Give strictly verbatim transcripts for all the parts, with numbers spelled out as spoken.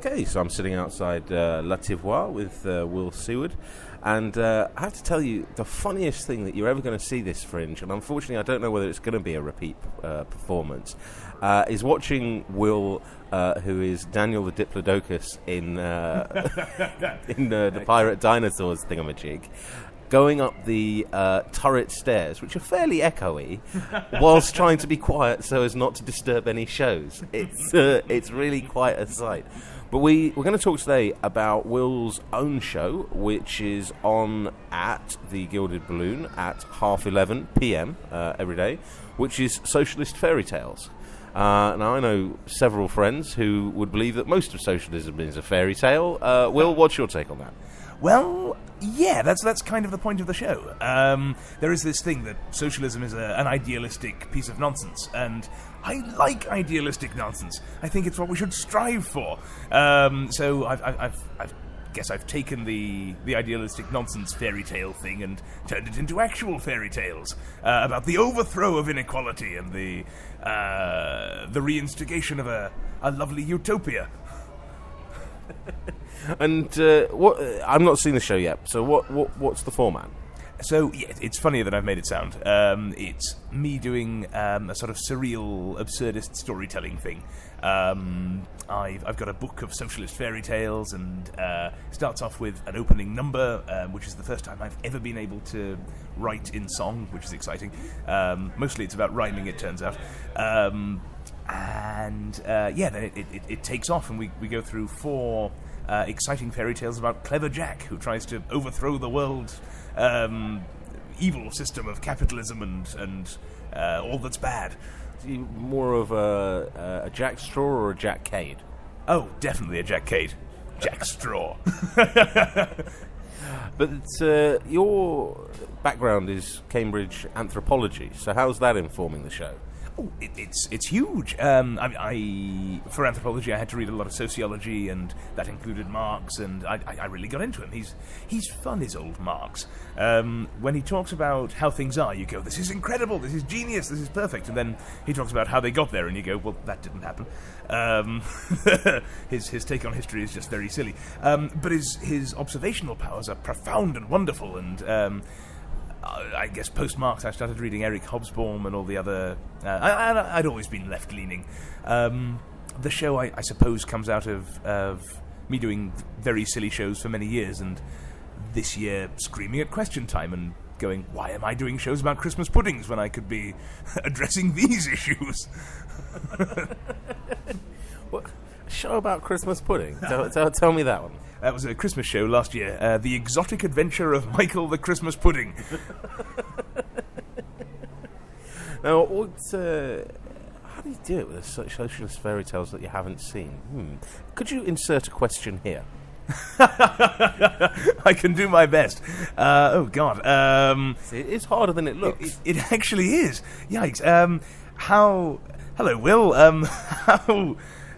Okay, so I'm sitting outside uh, La Tivoire with uh, Will Seward, and uh, I have to tell you, the funniest thing that you're ever going to see this Fringe, and unfortunately I don't know whether it's going to be a repeat uh, performance, uh, is watching Will, uh, who is Daniel the Diplodocus in, uh, in uh, the Pirate Dinosaurs thingamajig, going up the uh, turret stairs, which are fairly echoey, whilst trying to be quiet so as not to disturb any shows. It's uh, it's really quite a sight. But we, we're going to talk today about Will's own show, which is on at the Gilded Balloon at half eleven p.m. Uh, every day, which is Socialist Fairy Tales. Uh, now, I know several friends who would believe that most of socialism is a fairy tale. Uh, Will, what's your take on that? Well, yeah, that's that's kind of the point of the show. Um, there is this thing that socialism is a, an idealistic piece of nonsense, and I like idealistic nonsense. I think it's what we should strive for. Um, so I've, I've, I've, I've guess I've taken the, the idealistic nonsense fairy tale thing and turned it into actual fairy tales uh, about the overthrow of inequality and the uh, the reinstigation of a, a lovely utopia. And uh, what? Uh, I've not seen the show yet. So what? What? What's the format? So yeah, it's funnier than I've made it sound. Um, it's me doing um, a sort of surreal, absurdist storytelling thing. Um, I've, I've got a book of socialist fairy tales, and uh, it starts off with an opening number, um, which is the first time I've ever been able to write in song, which is exciting. Um, mostly it's about rhyming, it turns out. Um, and uh, yeah, then it, it, it takes off, and we, we go through four uh, exciting fairy tales about Clever Jack, who tries to overthrow the world um, evil system of capitalism and, and uh, all that's bad. More of a, a Jack Straw or a Jack Cade? Oh, definitely a Jack Cade. Jack Straw. But uh, your background is Cambridge anthropology, so how's that informing the show? Oh, it, it's it's huge. Um, I, I for anthropology, I had to read a lot of sociology, and that included Marx. And I, I, I really got into him. He's he's fun, is old Marx. Um, when he talks about how things are, you go, "This is incredible. This is genius. This is perfect." And then he talks about how they got there, and you go, "Well, that didn't happen." Um, his his take on history is just very silly. Um, but his his observational powers are profound and wonderful, and um, I guess post-Marx I started reading Eric Hobsbawm and all the other... Uh, I, I'd always been left-leaning. Um, the show, I, I suppose, comes out of, of me doing very silly shows for many years, and this year screaming at Question Time and going, why am I doing shows about Christmas puddings when I could be addressing these issues? What? A show about Christmas pudding? tell, tell, tell me that one. That was a Christmas show last year. Uh, the Exotic Adventure of Michael the Christmas Pudding. Now, what, uh, how do you do it with the socialist fairy tales that you haven't seen? Hmm. Could you insert a question here? I can do my best. Uh, oh, God. Um, it is harder than it looks. It, it actually is. Yikes. Um, how... Hello, Will. Um, how...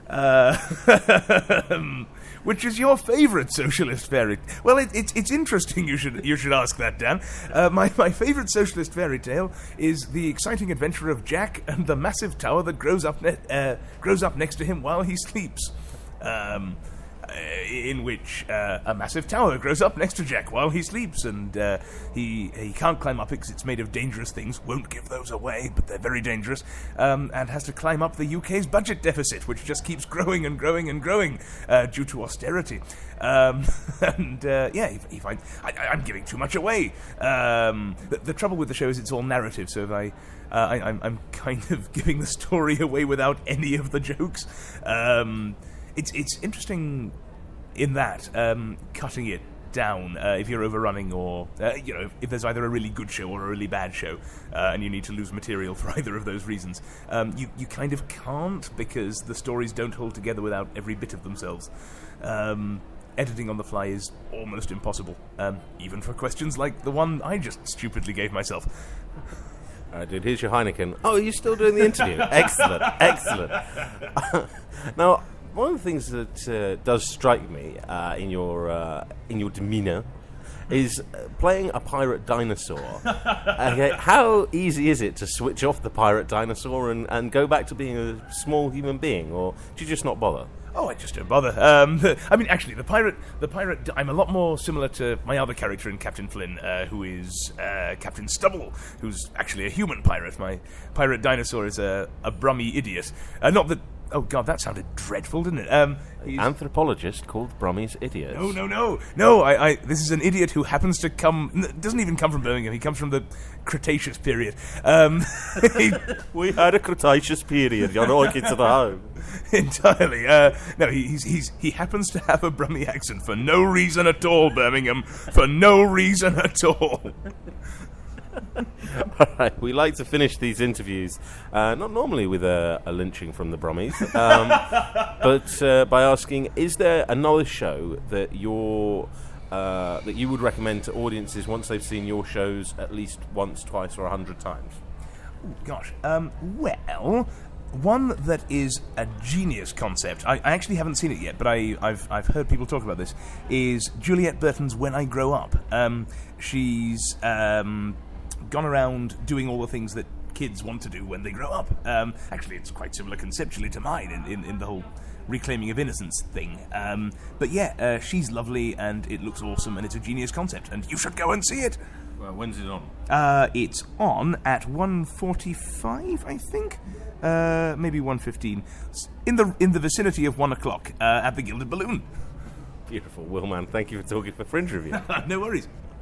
Uh, which is your favourite socialist fairy? Well, it, it's it's interesting. You should you should ask that, Dan. Uh, my my favourite socialist fairy tale is the exciting adventure of Jack and the massive tower that grows up ne- uh, grows up next to him while he sleeps. Um, in which uh, a massive tower grows up next to Jack while he sleeps, and uh, he he can't climb up it because it's made of dangerous things. Won't give those away, but they're very dangerous. Um, and has to climb up the U K's budget deficit, which just keeps growing and growing and growing uh, due to austerity. Um, and uh, yeah, he, he finds I, I'm giving too much away. Um, the, the trouble with the show is it's all narrative, so if I. Uh, I I'm, I'm kind of giving the story away without any of the jokes. Um, It's it's interesting in that, um, cutting it down uh, if you're overrunning or, uh, you know, if, if there's either a really good show or a really bad show uh, and you need to lose material for either of those reasons. Um, you, you kind of can't because the stories don't hold together without every bit of themselves. Um, editing on the fly is almost impossible, um, even for questions like the one I just stupidly gave myself. All right, dude, here's your Heineken. Oh, are you still doing the interview? Excellent, excellent. Now, one of the things that uh, does strike me uh, in your uh, in your demeanour is uh, playing a pirate dinosaur. Okay, how easy is it to switch off the pirate dinosaur and, and go back to being a small human being, or do you just not bother? Oh, I just don't bother. Um, I mean, actually, the pirate, the pirate. I'm a lot more similar to my other character in Captain Flynn, uh, who is uh, Captain Stubble, who's actually a human pirate. My pirate dinosaur is a, a Brummy idiot. Uh, not that. Oh God, that sounded dreadful, didn't it? Um, Anthropologist called Brummy's idiot. No, no, no, no. I, I. This is an idiot who happens to come. N- doesn't even come from Birmingham. He comes from the Cretaceous period. Um, he, we had a Cretaceous period. You're not looking to the home. Entirely. Uh, no, he, he's he's he happens to have a Brummy accent for no reason at all, Birmingham. For no reason at all. All right, we like to finish these interviews, uh, not normally with a, a lynching from the Brummies, um, but uh, by asking, is there another show that you're uh, that you would recommend to audiences once they've seen your shows at least once, twice, or a hundred times? Ooh, gosh, um, well, one that is a genius concept. I, I actually haven't seen it yet, but I, I've I've heard people talk about this. Is Juliet Burton's When I Grow Up? Um, she's um, gone around doing all the things that kids want to do when they grow up. Um, actually, it's quite similar conceptually to mine in, in, in the whole reclaiming of innocence thing. Um, but yeah, uh, she's lovely and it looks awesome and it's a genius concept and you should go and see it. Well, when's it on? Uh, it's on at one forty-five, I think. Uh, maybe one fifteen. In the in the vicinity of one o'clock uh, at the Gilded Balloon. Beautiful. Will, man, thank you for talking for Fringe Review. No worries.